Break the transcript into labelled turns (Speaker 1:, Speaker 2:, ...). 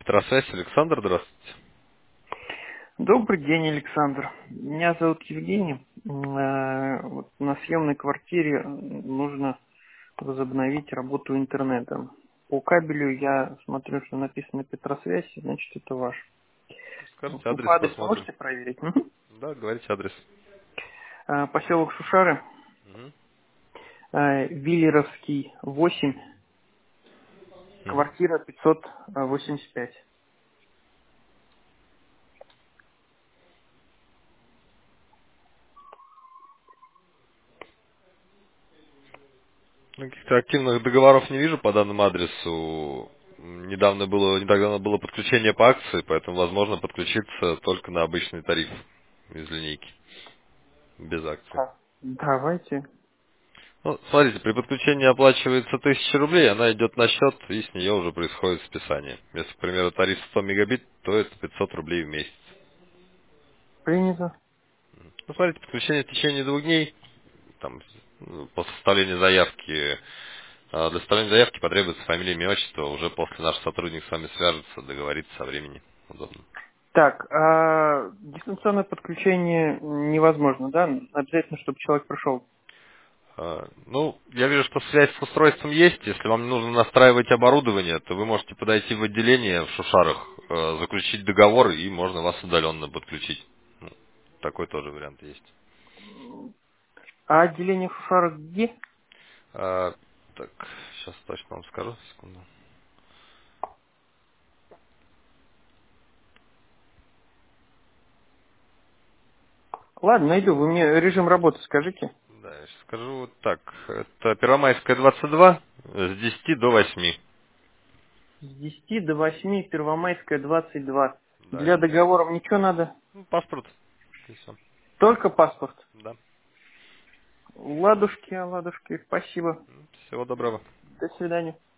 Speaker 1: Петросвязь, Александр, здравствуйте.
Speaker 2: Добрый день, Александр. Меня зовут Евгений. Вот на съемной квартире нужно возобновить работу интернета. По кабелю я смотрю, что написано Петросвязь, значит это ваш.
Speaker 1: Скажите адрес,
Speaker 2: По адресу
Speaker 1: посмотрим.
Speaker 2: можете проверить? Мгм.
Speaker 1: Да, говорите адрес.
Speaker 2: Поселок Шушары,
Speaker 1: Мгм.
Speaker 2: Виллеровский, 8,
Speaker 1: Мгм.
Speaker 2: квартира 585.
Speaker 1: Ну, каких-то активных договоров не вижу по данному адресу. Не так давно было подключение по акции, поэтому возможно подключиться только на обычный тариф из линейки, без акции.
Speaker 2: Так, давайте.
Speaker 1: Ну, смотрите, при подключении оплачивается 1000 рублей, она идет на счет, и с нее уже происходит списание. Если, к примеру, тариф 100 мегабит, то это 500 рублей в месяц.
Speaker 2: Принято.
Speaker 1: Ну, смотрите, подключение в течение 2 дней, там, по составлению заявки. Для составления заявки потребуется фамилия, имя, отчество. Уже после наш сотрудник с вами свяжется, договорится со времени. Удобно.
Speaker 2: Так, дистанционное подключение невозможно, да? Обязательно, чтобы человек пришел.
Speaker 1: Ну, я вижу, что связь с устройством есть. Если вам не нужно настраивать оборудование, то вы можете подойти в отделение в Шушарах, заключить договор, и можно вас удаленно подключить. Ну, такой тоже вариант есть.
Speaker 2: А отделение в Шушарах где?
Speaker 1: Так, сейчас точно вам скажу. Секунду.
Speaker 2: Ладно, найду. Вы мне режим работы скажите.
Speaker 1: Да, я сейчас скажу вот так. Это Первомайская, 22, с 10 до 8.
Speaker 2: С 10 до 8, Первомайская, 22.
Speaker 1: Да,
Speaker 2: Для
Speaker 1: это
Speaker 2: договоров ничего надо?
Speaker 1: ну, паспорт. И всё.
Speaker 2: Только паспорт.
Speaker 1: Да.
Speaker 2: Ладушки, ладушки, спасибо.
Speaker 1: Всего доброго.
Speaker 2: До свидания.